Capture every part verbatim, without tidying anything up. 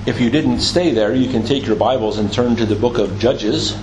If you didn't stay there, you can take your Bibles and turn to the book of Judges,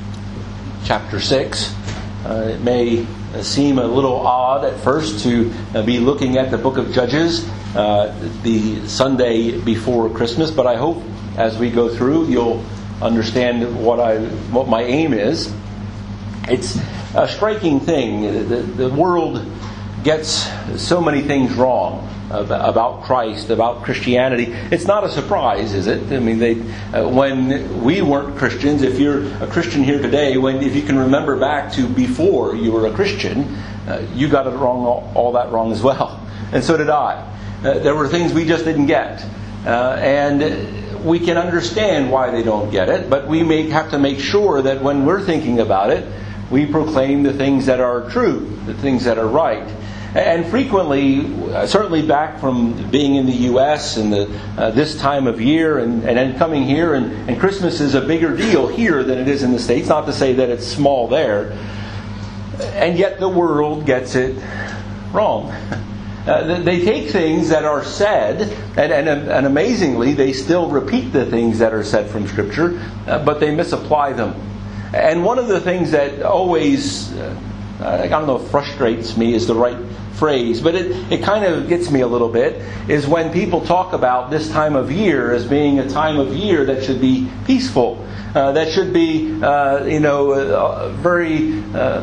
chapter six. Uh, it may seem a little odd at first to uh, be looking at the book of Judges uh, the Sunday before Christmas, but I hope as we go through you'll understand what I what my aim is. It's a striking thing. The, the world gets so many things wrong about Christ, about Christianity. It's not a surprise, is it? I mean, they uh, when we weren't Christians, if you're a Christian here today, when if you can remember back to before you were a Christian, uh, you got it wrong, all, all that wrong as well. And so did I. Uh, there were things we just didn't get. Uh, and we can understand why they don't get it, but we may have to make sure that when we're thinking about it, we proclaim the things that are true, the things that are right. And frequently, certainly back from being in the U S and the, uh, this time of year and, and then coming here, and, and Christmas is a bigger deal here than it is in the States. Not to say that it's small there. And yet the world gets it wrong. Uh, they take things that are said, and, and, and amazingly, they still repeat the things that are said from Scripture, uh, but they misapply them. And one of the things that always, uh, I don't know if frustrates me is the right phrase, but it, it kind of gets me a little bit, is when people talk about this time of year as being a time of year that should be peaceful, uh, that should be, uh, you know, uh, very, uh,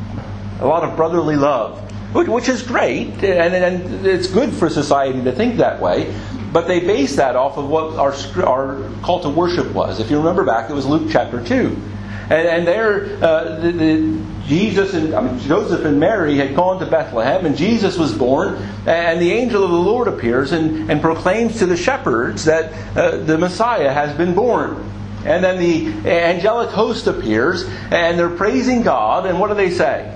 a lot of brotherly love, which, which is great, and, and it's good for society to think that way, but they base that off of what our, our call to worship was. If you remember back, it was Luke chapter two. And, and there, uh, the, the, Jesus and I mean, Joseph and Mary had gone to Bethlehem, and Jesus was born. And the angel of the Lord appears and, and proclaims to the shepherds that uh, the Messiah has been born. And then the angelic host appears, and they're praising God. And what do they say?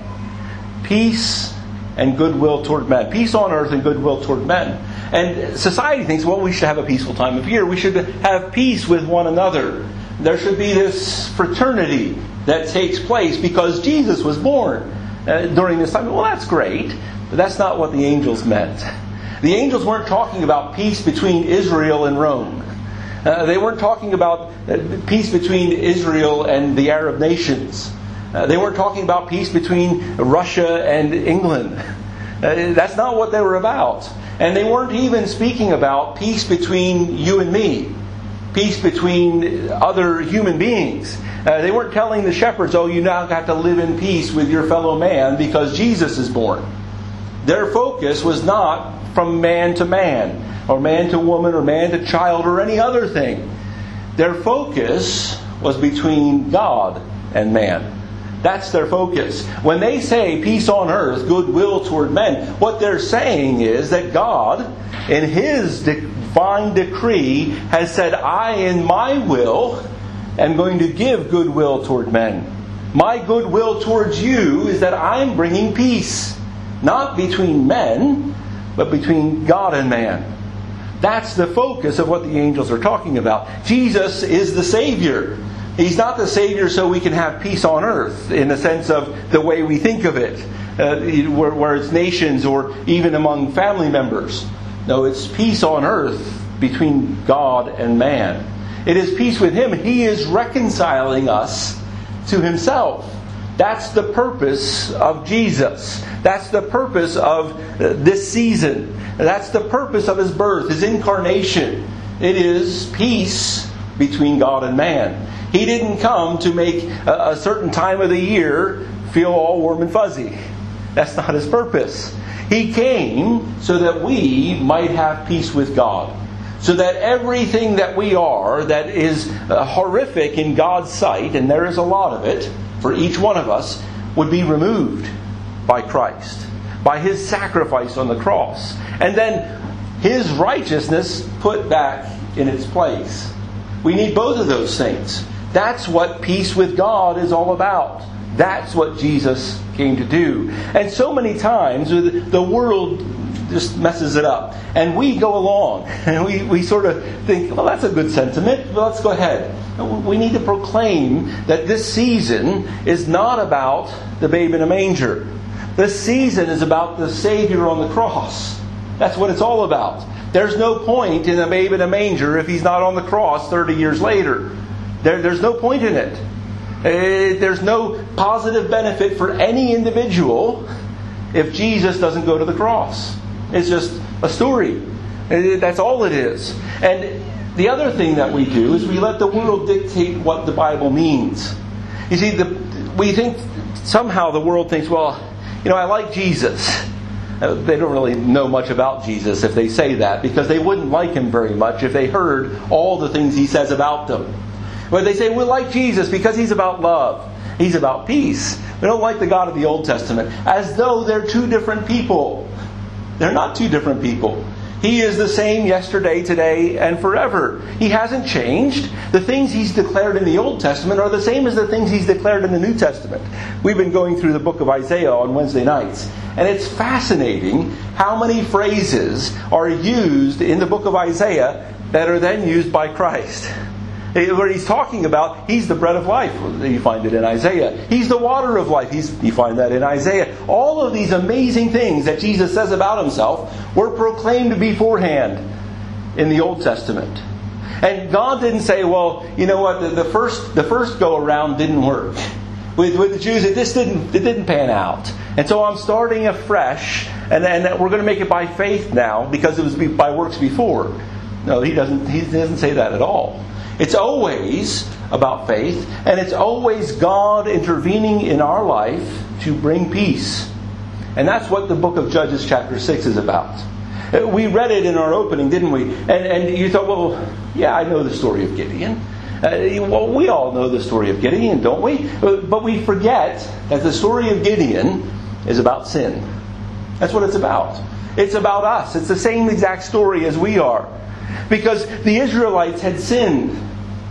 Peace and goodwill toward men. Peace on earth and goodwill toward men. And society thinks, well, we should have a peaceful time of year. We should have peace with one another. There should be this fraternity that takes place because Jesus was born uh, during this time. Well, that's great, but that's not what the angels meant. The angels weren't talking about peace between Israel and Rome. Uh, they weren't talking about uh, peace between Israel and the Arab nations. Uh, they weren't talking about peace between Russia and England. Uh, that's not what they were about. And they weren't even speaking about peace between you and me. Peace between other human beings. Uh, they weren't telling the shepherds, oh, you now got to live in peace with your fellow man because Jesus is born. Their focus was not from man to man, or man to woman, or man to child, or any other thing. Their focus was between God and man. That's their focus. When they say peace on earth, goodwill toward men, what they're saying is that God, in His divine decree, has said, I in my will am going to give goodwill toward men. My goodwill towards you is that I'm bringing peace. Not between men, but between God and man. That's the focus of what the angels are talking about. Jesus is the Savior. He's not the Savior so we can have peace on earth in the sense of the way we think of it, uh, where, where it's nations or even among family members. No, it's peace on earth between God and man. It is peace with Him. He is reconciling us to Himself. That's the purpose of Jesus. That's the purpose of this season. That's the purpose of His birth, His incarnation. It is peace between God and man. He didn't come to make a certain time of the year feel all warm and fuzzy. That's not His purpose. He came so that we might have peace with God. So that everything that we are that is horrific in God's sight, and there is a lot of it for each one of us, would be removed by Christ, by His sacrifice on the cross. And then His righteousness put back in its place. We need both of those things. That's what peace with God is all about. That's what Jesus came to do. And so many times the world just messes it up. And we go along and we, we sort of think, well, that's a good sentiment. Well, let's go ahead. We need to proclaim that this season is not about the babe in a manger. This season is about the Savior on the cross. That's what it's all about. There's no point in a babe in a manger if he's not on the cross thirty years later. There, there's no point in it. Uh, there's no positive benefit for any individual if Jesus doesn't go to the cross. It's just a story. Uh, that's all it is. And the other thing that we do is we let the world dictate what the Bible means. You see, the, we think somehow the world thinks, well, you know, I like Jesus. Uh, they don't really know much about Jesus if they say that, because they wouldn't like him very much if they heard all the things he says about them. But they say, we like Jesus because he's about love. He's about peace. We don't like the God of the Old Testament. As though they're two different people. They're not two different people. He is the same yesterday, today, and forever. He hasn't changed. The things he's declared in the Old Testament are the same as the things he's declared in the New Testament. We've been going through the book of Isaiah on Wednesday nights. And it's fascinating how many phrases are used in the book of Isaiah that are then used by Christ. Where he's talking about, he's the bread of life. You find it in Isaiah. He's the water of life. He's, you find that in Isaiah. All of these amazing things that Jesus says about himself were proclaimed beforehand in the Old Testament. And God didn't say, well, you know what, the, the first the first go around didn't work. With, with the Jews, it just didn't it didn't pan out. And so I'm starting afresh, and, and we're going to make it by faith now because it was by works before. No, he doesn't. He doesn't say that at all. It's always about faith, and it's always God intervening in our life to bring peace. And that's what the book of Judges chapter six is about. We read it in our opening, didn't we? And, and you thought, well, yeah, I know the story of Gideon. Uh, well, we all know the story of Gideon, don't we? But we forget that the story of Gideon is about sin. That's what it's about. It's about us. It's the same exact story as we are. Because the Israelites had sinned.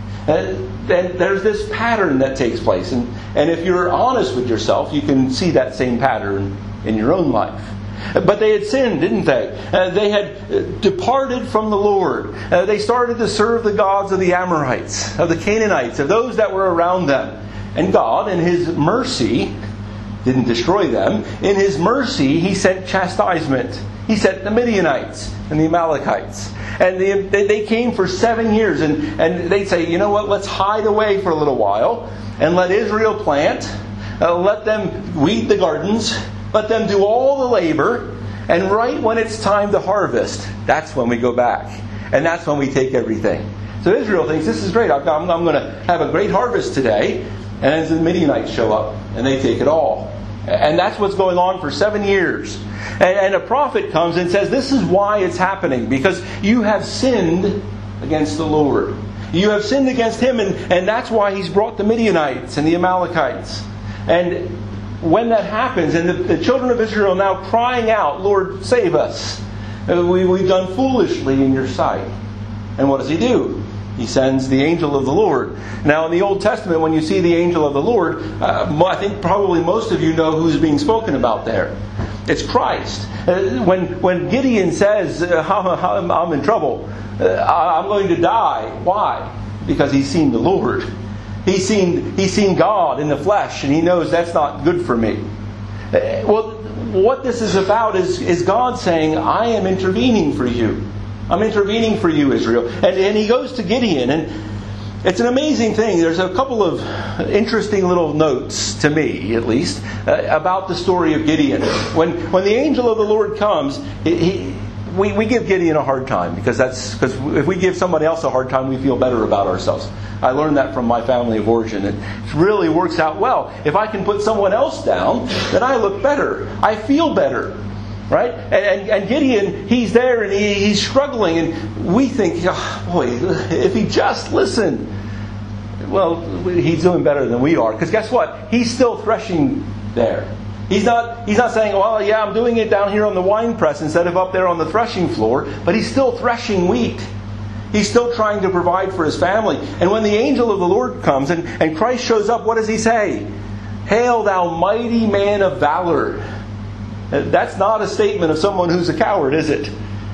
And there's this pattern that takes place. And, and if you're honest with yourself, you can see that same pattern in your own life. But they had sinned, didn't they? Uh, they had departed from the Lord. Uh, they started to serve the gods of the Amorites, of the Canaanites, of those that were around them. And God, in His mercy, didn't destroy them. In His mercy, He sent chastisement. He sent the Midianites and the Amalekites. And they, they came for seven years. And, and they'd say, you know what, let's hide away for a little while and let Israel plant. Uh, let them weed the gardens. Let them do all the labor. And right when it's time to harvest, that's when we go back. And that's when we take everything. So Israel thinks, this is great. I'm, I'm going to have a great harvest today. And then the Midianites show up and they take it all. And that's what's going on for seven years. And, and a prophet comes and says, this is why it's happening. Because you have sinned against the Lord. You have sinned against Him. And, and that's why He's brought the Midianites and the Amalekites. And when that happens, and the, the children of Israel now crying out, Lord, save us. We, we've done foolishly in your sight. And what does He do? He sends the angel of the Lord. Now, in the Old Testament, when you see the angel of the Lord, uh, I think probably most of you know who's being spoken about there. It's Christ. Uh, when when Gideon says, uh, I'm, I'm in trouble, uh, I'm going to die. Why? Because he's seen the Lord. He's seen, he's seen God in the flesh, and he knows that's not good for me. Uh, well, what this is about is, is God saying, I am intervening for you. I'm intervening for you, Israel. And, and he goes to Gideon, and it's an amazing thing. There's a couple of interesting little notes, to me at least, uh, about the story of Gideon. When when the angel of the Lord comes, he, he, we, we give Gideon a hard time, because that's because if we give somebody else a hard time, we feel better about ourselves. I learned that from my family of origin. It really works out well. If I can put someone else down, then I look better. I feel better. Right? And, and, and Gideon, he's there and he, he's struggling, and we think, oh, boy, if he just listened. Well, he's doing better than we are. Because guess what? He's still threshing there. He's not, he's not saying, well, yeah, I'm doing it down here on the wine press instead of up there on the threshing floor. But he's still threshing wheat. He's still trying to provide for his family. And when the angel of the Lord comes and, and Christ shows up, what does he say? Hail, thou mighty man of valor. That's not a statement of someone who's a coward, is it?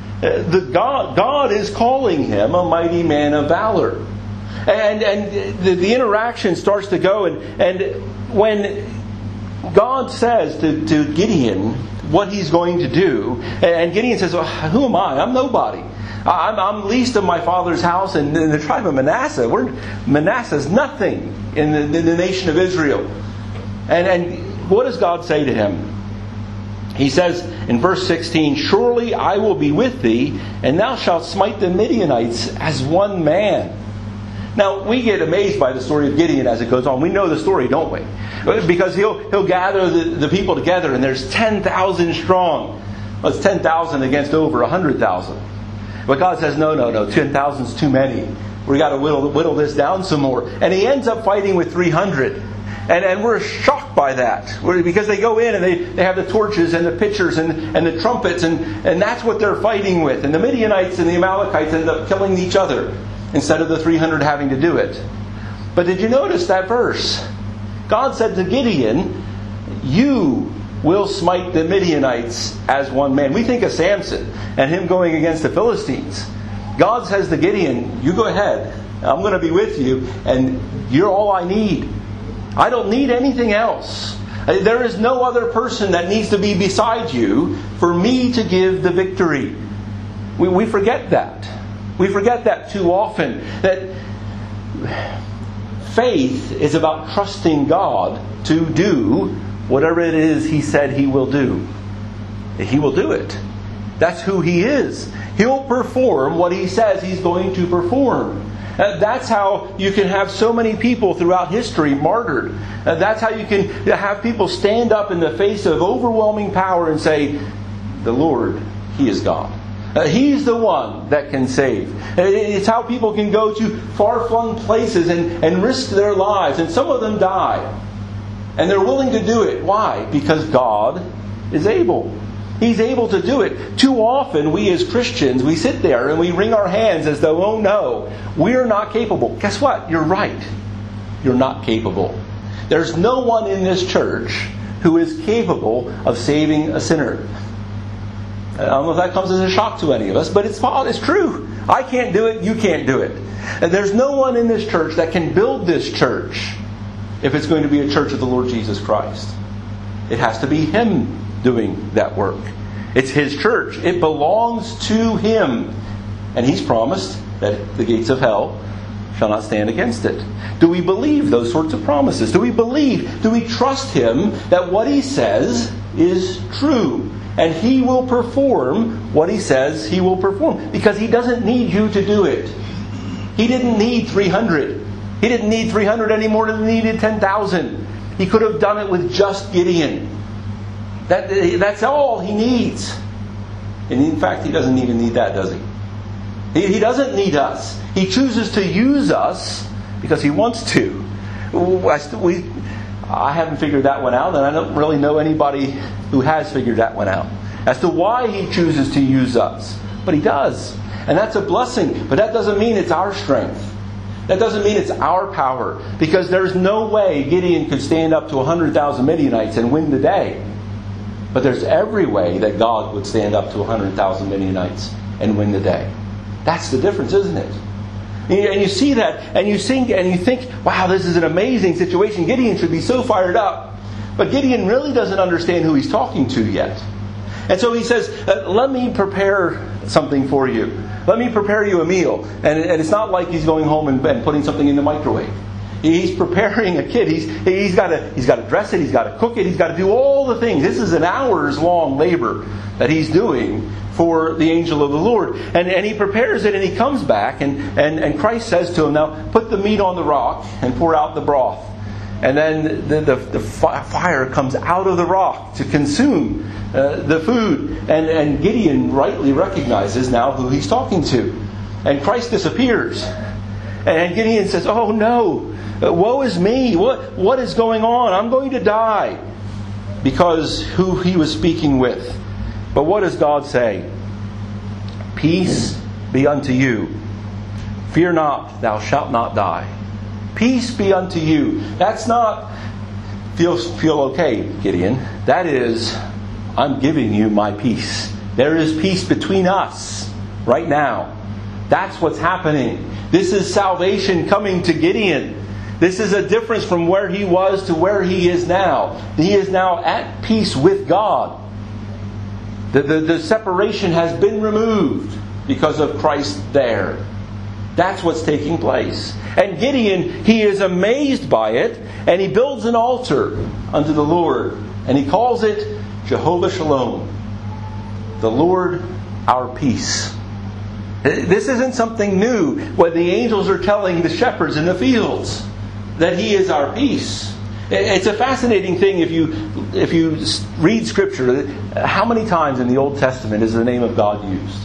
The God, God is calling him a mighty man of valor. And, and the, the interaction starts to go. And, and when God says to, to Gideon, what he's going to do. And Gideon says, well, who am I? I'm nobody. I'm, I'm least of my father's house, and in the tribe of Manasseh. We're, Manasseh's nothing in the, in the nation of Israel. And, and what does God say to him? He says in verse sixteen, surely I will be with thee, and thou shalt smite the Midianites as one man. Now, we get amazed by the story of Gideon as it goes on. We know the story, don't we? Because he'll, he'll gather the, the people together, and there's ten thousand strong. Well, it's ten thousand against over one hundred thousand. But God says, no, no, no, ten thousand is too many. We've got to whittle, whittle this down some more. And he ends up fighting with three hundred. And, and we're shocked by that. Because they go in and they, they have the torches and the pitchers and, and the trumpets, and, and that's what they're fighting with. And the Midianites and the Amalekites end up killing each other instead of the three hundred having to do it. But did you notice that verse? God said to Gideon, you will smite the Midianites as one man. We think of Samson and him going against the Philistines. God says to Gideon, you go ahead. I'm going to be with you, and you're all I need. I don't need anything else. There is no other person that needs to be beside you for me to give the victory. We, we forget that. We forget that too often. That faith is about trusting God to do whatever it is He said He will do. He will do it. That's who He is. He'll perform what He says He's going to perform. Uh, that's how you can have so many people throughout history martyred. Uh, that's how you can have people stand up in the face of overwhelming power and say, the Lord, He is God. Uh, he's the one that can save. Uh, it's how people can go to far-flung places and, and risk their lives. And some of them die. And they're willing to do it. Why? Because God is able. He's able to do it. Too often, we as Christians, we sit there and we wring our hands as though, oh no, we're not capable. Guess what? You're right. You're not capable. There's no one in this church who is capable of saving a sinner. I don't know if that comes as a shock to any of us, but it's, it's true. I can't do it, you can't do it. And there's no one in this church that can build this church if it's going to be a church of the Lord Jesus Christ. It has to be Him doing that work. It's His church. It belongs to Him. And He's promised that the gates of hell shall not stand against it. Do we believe those sorts of promises? Do we believe, do we trust Him that what He says is true? And He will perform what He says He will perform. Because He doesn't need you to do it. He didn't need three hundred. He didn't need three hundred any more than He needed ten thousand. He could have done it with just Gideon. That, that's all He needs. And in fact, He doesn't even need that, does He? He, he doesn't need us. He chooses to use us because He wants to. I, still, we, I haven't figured that one out, and I don't really know anybody who has figured that one out as to why He chooses to use us. But He does. And that's a blessing. But that doesn't mean it's our strength. That doesn't mean it's our power. Because there's no way Gideon could stand up to one hundred thousand Midianites and win the day. But there's every way that God would stand up to one hundred thousand Midianites and win the day. That's the difference, isn't it? And you see that, and you think, and you think, wow, this is an amazing situation. Gideon should be so fired up. But Gideon really doesn't understand who he's talking to yet. And so he says, let me prepare something for you. Let me prepare you a meal. And, and it's not like he's going home and, and putting something in the microwave. He's preparing a kid. He's, he's got to he's got to dress it. He's got to cook it. He's got to do all the things. This is an hours long labor that he's doing for the angel of the Lord. And, and he prepares it and he comes back. And, and, and Christ says to him, now put the meat on the rock and pour out the broth. And then the, the, the fire comes out of the rock to consume uh, the food. And, and Gideon rightly recognizes now who he's talking to. And Christ disappears. And Gideon says, oh no. Woe is me. What, what is going on? I'm going to die. Because who he was speaking with. But what does God say? Peace be unto you. Fear not, thou shalt not die. Peace be unto you. That's not feel, feel okay, Gideon. That is, I'm giving you my peace. There is peace between us right now. That's what's happening. This is salvation coming to Gideon. This is a difference from where he was to where he is now. He is now at peace with God. The, the, the separation has been removed because of Christ there. That's what's taking place. And Gideon, he is amazed by it, and he builds an altar unto the Lord. And he calls it Jehovah Shalom, the Lord our peace. This isn't something new when the angels are telling the shepherds in the fields that He is our peace. It's a fascinating thing if you if you read Scripture. How many times in the Old Testament is the name of God used?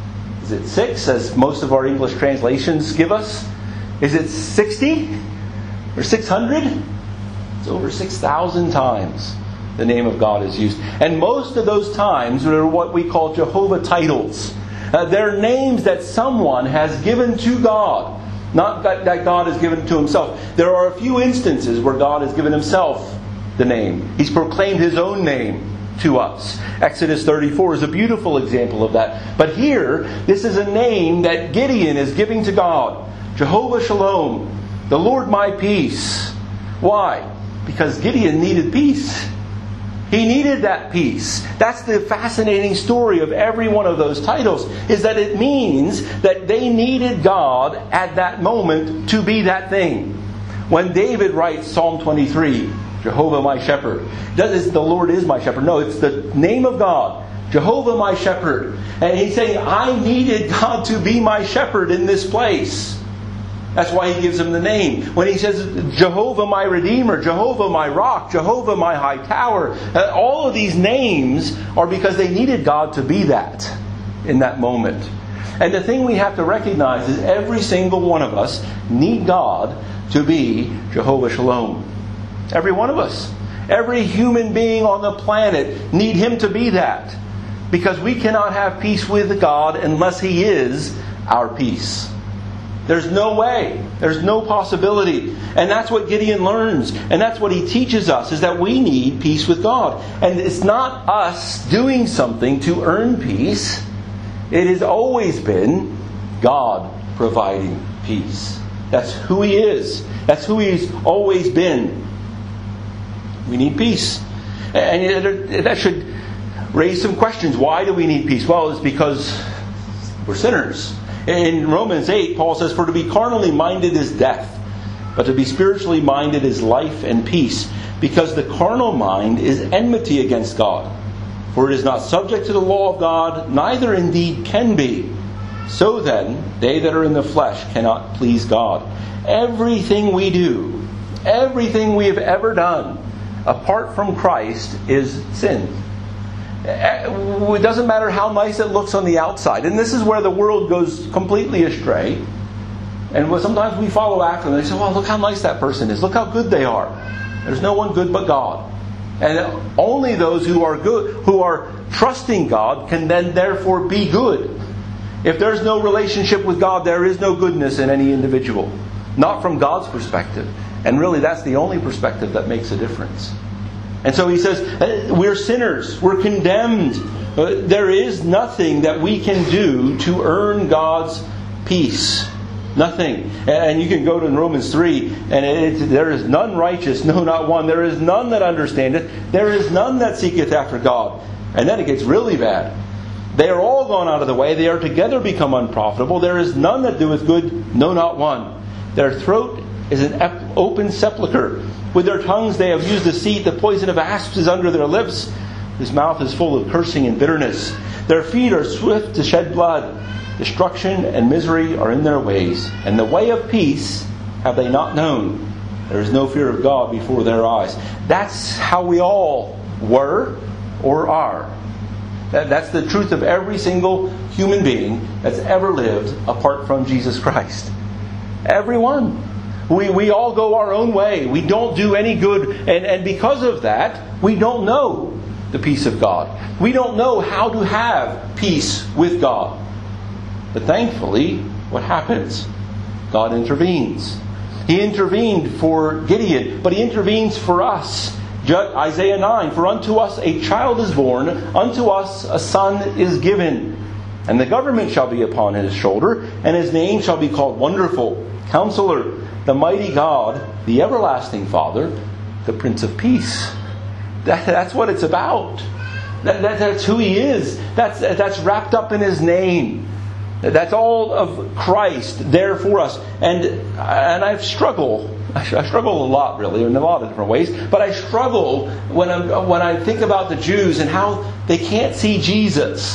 Is it six, as most of our English translations give us? Is it sixty? Or six hundred? It's over six thousand times the name of God is used. And most of those times are what we call Jehovah titles. Uh, they're names that someone has given to God. Not that, that God has given to Himself. There are a few instances where God has given Himself the name. He's proclaimed His own name to us. Exodus thirty-four is a beautiful example of that. But here, this is a name that Gideon is giving to God. Jehovah Shalom, the Lord my peace. Why? Because Gideon needed peace. He needed that peace. That's the fascinating story of every one of those titles, is that it means that they needed God at that moment to be that thing. When David writes Psalm twenty-three, Jehovah my shepherd, does the Lord is my shepherd. No, it's the name of God, Jehovah my shepherd. And he's saying, I needed God to be my shepherd in this place. That's why he gives him the name. When he says, Jehovah my Redeemer, Jehovah my Rock, Jehovah my High Tower, uh, all of these names are because they needed God to be that in that moment. And the thing we have to recognize is every single one of us need God to be Jehovah Shalom. Every one of us. Every human being on the planet need Him to be that. Because we cannot have peace with God unless He is our peace. There's no way. There's no possibility. And that's what Gideon learns. And that's what he teaches us, is that we need peace with God. And it's not us doing something to earn peace. It has always been God providing peace. That's who He is. That's who He's always been. We need peace. And that should raise some questions. Why do we need peace? Well, it's because we're sinners. In Romans eight, Paul says, for to be carnally minded is death, but to be spiritually minded is life and peace, because the carnal mind is enmity against God. For it is not subject to the law of God, neither indeed can be. So then, they that are in the flesh cannot please God. Everything we do, everything we have ever done, apart from Christ, is sin. It doesn't matter how nice it looks on the outside. And this is where the world goes completely astray. And sometimes we follow after them. They say, well, look how nice that person is. Look how good they are. There's no one good but God. And only those who are good, who are trusting God, can then therefore be good. If there's no relationship with God, there is no goodness in any individual. Not from God's perspective. And really, that's the only perspective that makes a difference. And so he says, we're sinners. We're condemned. There is nothing that we can do to earn God's peace. Nothing. And you can go to Romans three, and it, there is none righteous, no, not one. There is none that understandeth. There is none that seeketh after God. And then it gets really bad. They are all gone out of the way. They are together become unprofitable. There is none that doeth good, no, not one. Their throat is an open sepulchre. With their tongues they have used deceit. The poison of asps is under their lips. His mouth is full of cursing and bitterness. Their feet are swift to shed blood. Destruction and misery are in their ways. And the way of peace have they not known. There is no fear of God before their eyes. That's how we all were or are. That's the truth of every single human being that's ever lived apart from Jesus Christ. Everyone. We we all go our own way. We don't do any good. And, and because of that, we don't know the peace of God. We don't know how to have peace with God. But thankfully, what happens? God intervenes. He intervened for Gideon, but He intervenes for us. Isaiah nine, for unto us a child is born, unto us a son is given. And the government shall be upon His shoulder, and His name shall be called Wonderful, Counselor, the Mighty God, the Everlasting Father, the Prince of Peace. That, that's what it's about. That, that, that's who He is. That's, that's wrapped up in His name. That's all of Christ there for us. And and I struggle. I struggle a lot, really, in a lot of different ways. But I struggle when I when I think about the Jews and how they can't see Jesus.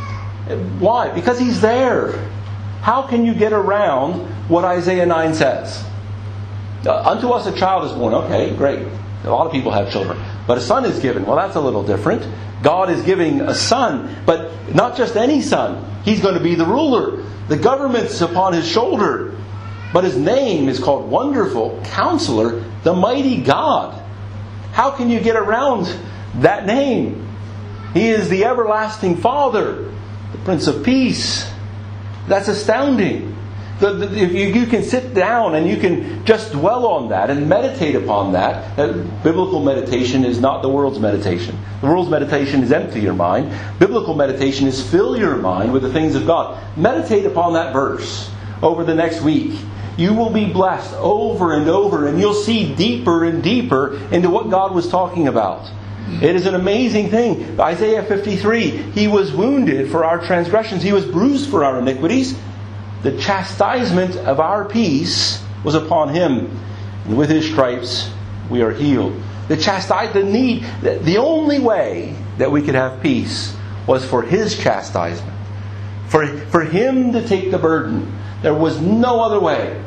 Why? Because He's there. How can you get around what Isaiah nine says? Uh, Unto us a child is born. Okay, great. A lot of people have children. But a son is given. Well, that's a little different. God is giving a son, but not just any son. He's going to be the ruler. The government's upon His shoulder. But His name is called Wonderful Counselor, the Mighty God. How can you get around that name? He is the Everlasting Father, the Prince of Peace. That's astounding. The, the, if you, you can sit down and you can just dwell on that and meditate upon that. that. Biblical meditation is not the world's meditation. The world's meditation is empty your mind. Biblical meditation is fill your mind with the things of God. Meditate upon that verse over the next week. You will be blessed over and over, and you'll see deeper and deeper into what God was talking about. It is an amazing thing. Isaiah fifty-three, He was wounded for our transgressions. He was bruised for our iniquities. The chastisement of our peace was upon Him. And with His stripes we are healed. The chastisement, the need, the only way that we could have peace was for His chastisement. For, for Him to take the burden. There was no other way.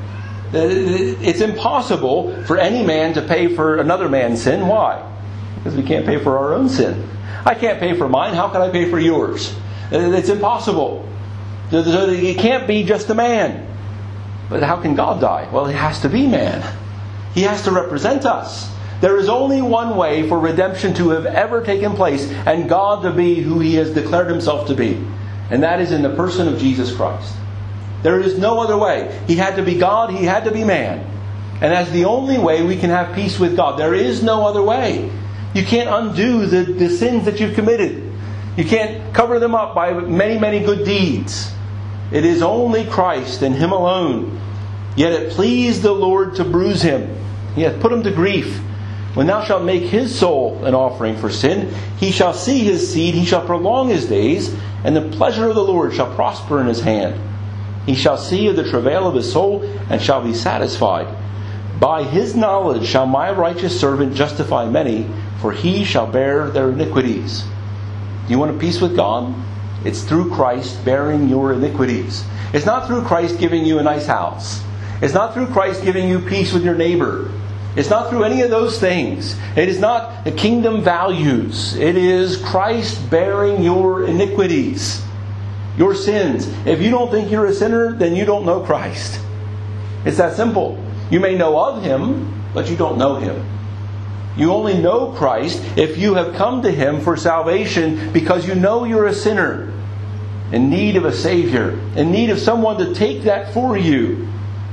It's impossible for any man to pay for another man's sin. Why? Because we can't pay for our own sin. I can't pay for mine. How can I pay for yours? It's impossible. It can't be just a man. But how can God die? Well, He has to be man. He has to represent us. There is only one way for redemption to have ever taken place and God to be who He has declared Himself to be. And that is in the person of Jesus Christ. There is no other way. He had to be God. He had to be man. And that's the only way we can have peace with God. There is no other way. You can't undo the, the sins that you've committed. You can't cover them up by many, many good deeds. It is only Christ and Him alone. Yet it pleased the Lord to bruise Him. He hath put Him to grief. When thou shalt make His soul an offering for sin, He shall see His seed, He shall prolong His days, and the pleasure of the Lord shall prosper in His hand. He shall see of the travail of His soul, and shall be satisfied. By His knowledge shall my righteous servant justify many, for he shall bear their iniquities. Do you want a peace with God? It's through Christ bearing your iniquities. It's not through Christ giving you a nice house. It's not through Christ giving you peace with your neighbor. It's not through any of those things. It is not the kingdom values. It is Christ bearing your iniquities. Your sins. If you don't think you're a sinner, then you don't know Christ. It's that simple. You may know of Him, but you don't know Him. You only know Christ if you have come to Him for salvation because you know you're a sinner in need of a Savior, in need of someone to take that for you.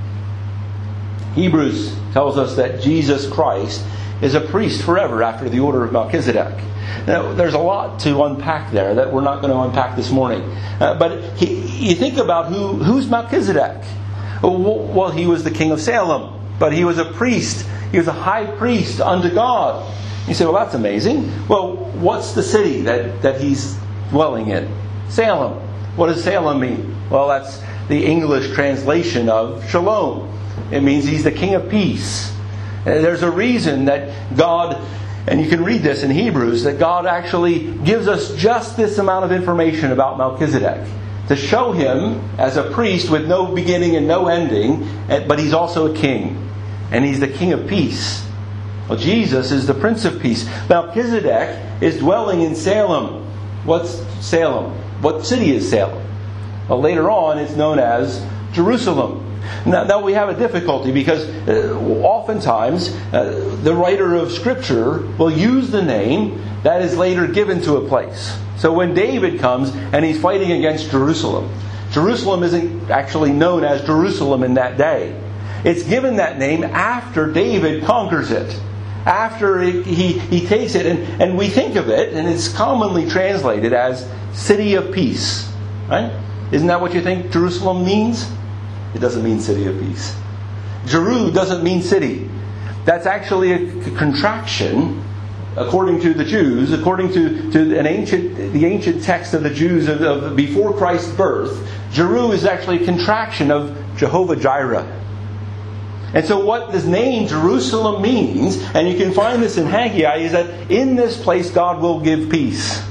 Hebrews tells us that Jesus Christ is a priest forever after the order of Melchizedek. Now, there's a lot to unpack there that we're not going to unpack this morning. Uh, but he, you think about who who's Melchizedek. Well, he was the king of Salem, but he was a priest. He was a high priest unto God. You say, well, that's amazing. Well, what's the city that, that he's dwelling in? Salem. What does Salem mean? Well, that's the English translation of Shalom. It means he's the king of peace. And there's a reason that God, and you can read this in Hebrews, that God actually gives us just this amount of information about Melchizedek. To show him as a priest with no beginning and no ending, but he's also a king. And he's the king of peace. Well, Jesus is the Prince of Peace. Melchizedek is dwelling in Salem. What's Salem? What city is Salem? Well, later on it's known as Jerusalem. Now, now we have a difficulty because uh, oftentimes uh, the writer of Scripture will use the name that is later given to a place. So when David comes and he's fighting against Jerusalem, Jerusalem isn't actually known as Jerusalem in that day. It's given that name after David conquers it. After he, he, he takes it, and, and we think of it, and it's commonly translated as City of Peace. Right? Isn't that what you think Jerusalem means? It doesn't mean City of Peace. Jeru doesn't mean city. That's actually a contraction according to the Jews, according to, to an ancient, the ancient text of the Jews of, of before Christ's birth, Jeru is actually a contraction of Jehovah Jireh. And so what this name Jerusalem means, and you can find this in Haggai, is that in this place God will give peace.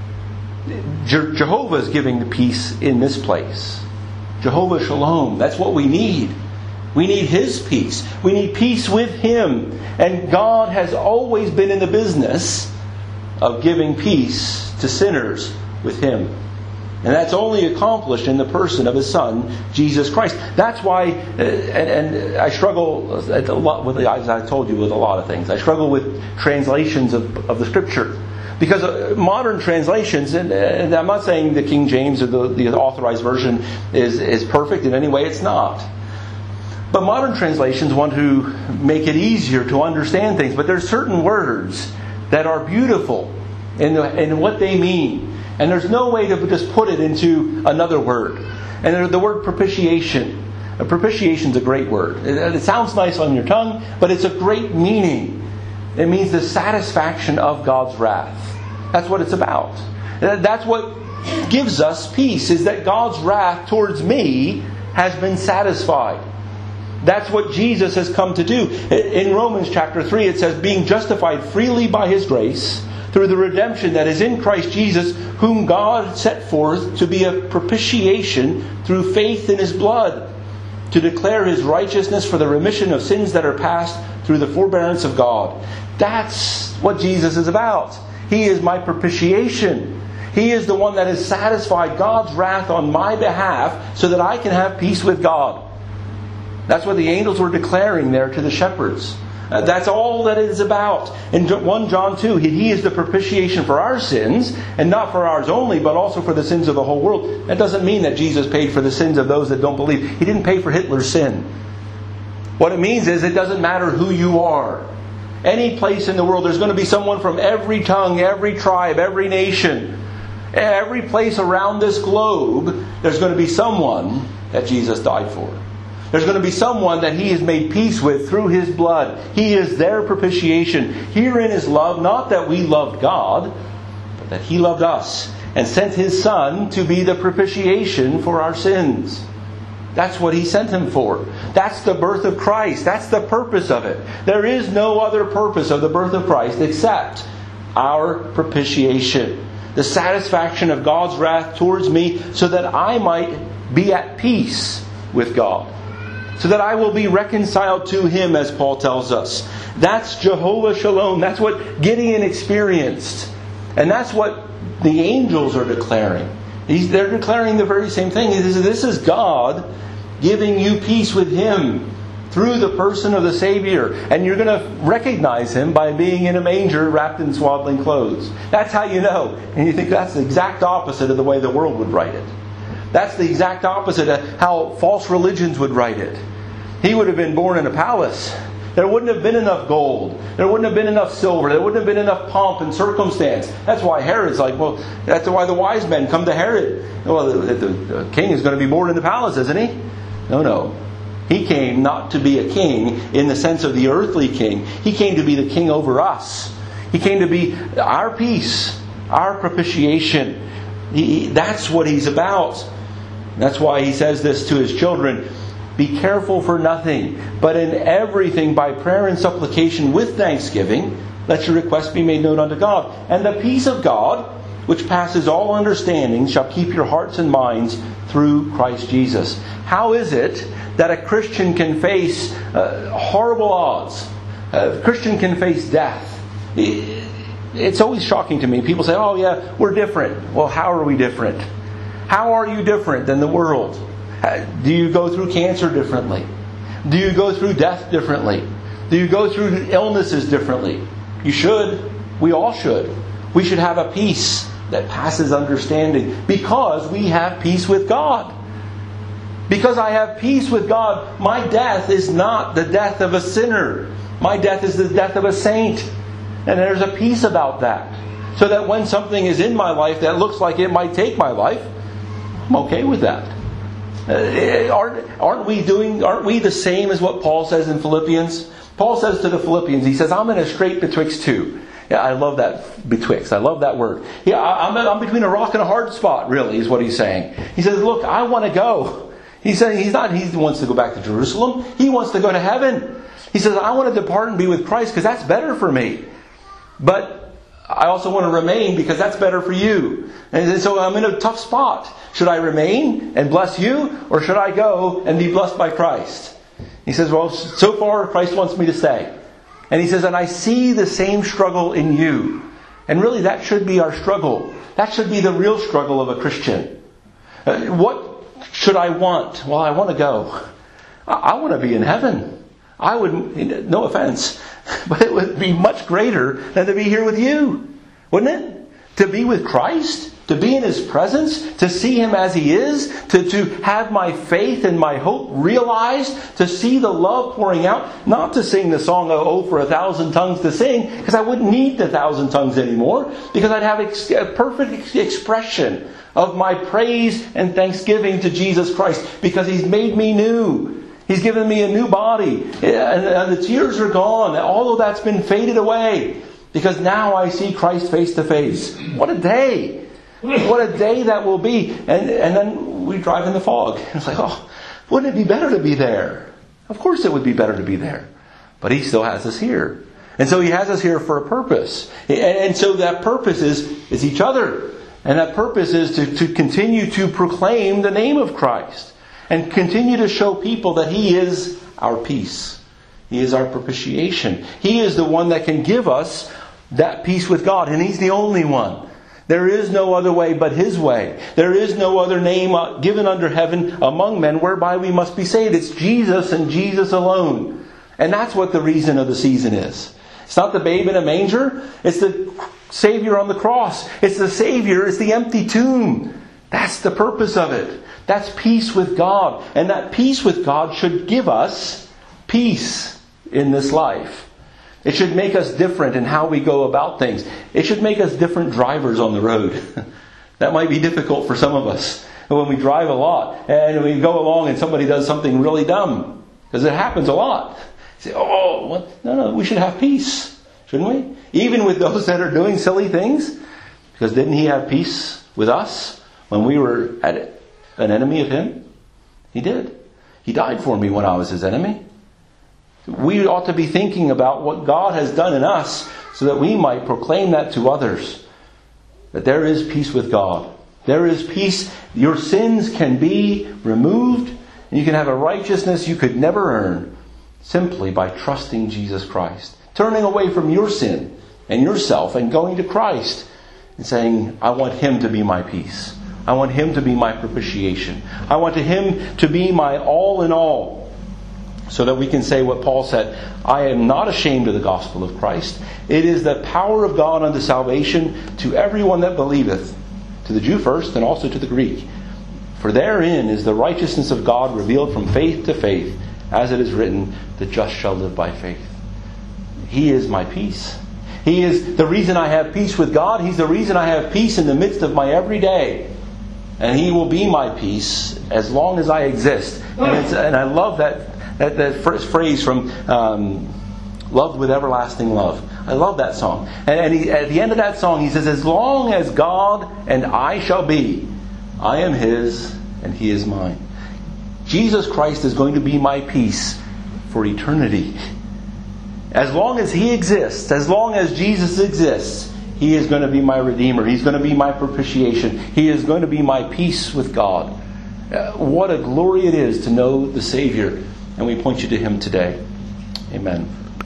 Je- Jehovah is giving the peace in this place. Jehovah Shalom. That's what we need. We need His peace. We need peace with Him. And God has always been in the business of giving peace to sinners with Him. And that's only accomplished in the person of His Son, Jesus Christ. That's why, uh, and, and I struggle a lot with, as I told you, with a lot of things. I struggle with translations of, of the Scripture. Because uh, modern translations, and, and I'm not saying the King James or the, the authorized version is, is perfect in any way, it's not. But modern translations want to make it easier to understand things. But there's certain words that are beautiful in, the, in what they mean. And there's no way to just put it into another word. And the word propitiation. Propitiation is a great word. It, it sounds nice on your tongue, but it's a great meaning. It means the satisfaction of God's wrath. That's what it's about. That's what gives us peace, is that God's wrath towards me has been satisfied. That's what Jesus has come to do. In Romans chapter three it says, being justified freely by His grace through the redemption that is in Christ Jesus, whom God set forth to be a propitiation through faith in His blood, to declare His righteousness for the remission of sins that are past through the forbearance of God. That's what Jesus is about. He is my propitiation. He is the one that has satisfied God's wrath on my behalf so that I can have peace with God. That's what the angels were declaring there to the shepherds. Uh, that's all that it is about. In First John two, he, he is the propitiation for our sins, and not for ours only, but also for the sins of the whole world. That doesn't mean that Jesus paid for the sins of those that don't believe. He didn't pay for Hitler's sin. What it means is it doesn't matter who you are. Any place in the world, there's going to be someone from every tongue, every tribe, every nation, every place around this globe, there's going to be someone that Jesus died for. There's going to be someone that He has made peace with through His blood. He is their propitiation. Herein is love, not that we loved God, but that He loved us and sent His Son to be the propitiation for our sins. That's what He sent Him for. That's the birth of Christ. That's the purpose of it. There is no other purpose of the birth of Christ except our propitiation. The satisfaction of God's wrath towards me so that I might be at peace with God. So that I will be reconciled to Him, as Paul tells us. That's Jehovah Shalom. That's what Gideon experienced. And that's what the angels are declaring. They're declaring the very same thing. This is God giving you peace with Him through the person of the Savior. And you're going to recognize Him by being in a manger wrapped in swaddling clothes. That's how you know. And you think that's the exact opposite of the way the world would write it. That's the exact opposite of how false religions would write it. He would have been born in a palace. There wouldn't have been enough gold. There wouldn't have been enough silver. There wouldn't have been enough pomp and circumstance. That's why Herod's like, well, that's why the wise men come to Herod. Well, the, the, the king is going to be born in the palace, isn't he? No, no. He came not to be a king in the sense of the earthly king. He came to be the king over us. He came to be our peace, our propitiation. He, that's what He's about. That's why He says this to His children. Be careful for nothing, but in everything by prayer and supplication with thanksgiving, let your requests be made known unto God. And the peace of God, which passes all understanding, shall keep your hearts and minds through Christ Jesus. How is it that a Christian can face uh, horrible odds? A Christian can face death. It's always shocking to me. People say, oh yeah, we're different. Well, how are we different? How are you different than the world? Do you go through cancer differently? Do you go through death differently? Do you go through illnesses differently? You should. We all should. We should have a peace that passes understanding because we have peace with God. Because I have peace with God, my death is not the death of a sinner. My death is the death of a saint. And there's a peace about that. So that when something is in my life that looks like it might take my life, I'm okay with that. Uh, aren't, aren't we doing? Aren't we the same as what Paul says in Philippians? Paul says to the Philippians, he says, I'm in a strait betwixt two. Yeah, I love that betwixt. I love that word. Yeah, I'm, I'm between a rock and a hard spot, really, is what he's saying. He says, look, I want to go. He's saying he's not, he wants to go back to Jerusalem. He wants to go to heaven. He says, I want to depart and be with Christ because that's better for me. But I also want to remain because that's better for you. And so I'm in a tough spot. Should I remain and bless you, or should I go and be blessed by Christ? He says, well, so far Christ wants me to stay. And he says, and I see the same struggle in you. And really that should be our struggle. That should be the real struggle of a Christian. Uh, what should I want? Well, I want to go. I, I want to be in heaven. I would, no offense, but it would be much greater than to be here with you. Wouldn't it? To be with Christ, to be in His presence, to see Him as He is, to, to have my faith and my hope realized, to see the love pouring out, not to sing the song, oh, for a thousand tongues to sing, because I wouldn't need the thousand tongues anymore, because I'd have ex- a perfect expression of my praise and thanksgiving to Jesus Christ, because He's made me new. He's given me a new body, and the tears are gone. All of that's been faded away, because now I see Christ face to face. What a day! What a day that will be. And and then we drive in the fog. It's like, oh, wouldn't it be better to be there? Of course it would be better to be there. But He still has us here. And so He has us here for a purpose. And, and so that purpose is, is each other. And that purpose is to, to continue to proclaim the name of Christ. And continue to show people that He is our peace. He is our propitiation. He is the one that can give us that peace with God. And He's the only one. There is no other way but His way. There is no other name given under heaven among men whereby we must be saved. It's Jesus and Jesus alone. And that's what the reason of the season is. It's not the babe in a manger. It's the Savior on the cross. It's the Savior. It's the empty tomb. That's the purpose of it. That's peace with God. And that peace with God should give us peace in this life. It should make us different in how we go about things. It should make us different drivers on the road. That might be difficult for some of us. When we drive a lot and we go along and somebody does something really dumb. Because it happens a lot. You say, oh, what? No, no, we should have peace. Shouldn't we? Even with those that are doing silly things. Because didn't He have peace with us when we were at it? An enemy of Him? He did. He died for me when I was His enemy. We ought to be thinking about what God has done in us so that we might proclaim that to others. That there is peace with God. There is peace. Your sins can be removed, and you can have a righteousness you could never earn simply by trusting Jesus Christ. Turning away from your sin and yourself and going to Christ and saying, I want Him to be my peace. I want Him to be my propitiation. I want Him to be my all in all. So that we can say what Paul said, I am not ashamed of the gospel of Christ. It is the power of God unto salvation to everyone that believeth. To the Jew first and also to the Greek. For therein is the righteousness of God revealed from faith to faith. As it is written, the just shall live by faith. He is my peace. He is the reason I have peace with God. He's the reason I have peace in the midst of my everyday. And He will be my peace as long as I exist. And, it's, and I love that, that, that first phrase from um, Loved with Everlasting Love. I love that song. And, and he, at the end of that song He says, as long as God and I shall be, I am His and He is mine. Jesus Christ is going to be my peace for eternity. As long as He exists, as long as Jesus exists, He is going to be my Redeemer. He's going to be my propitiation. He is going to be my peace with God. Uh, what a glory it is to know the Savior. And we point you to Him today. Amen.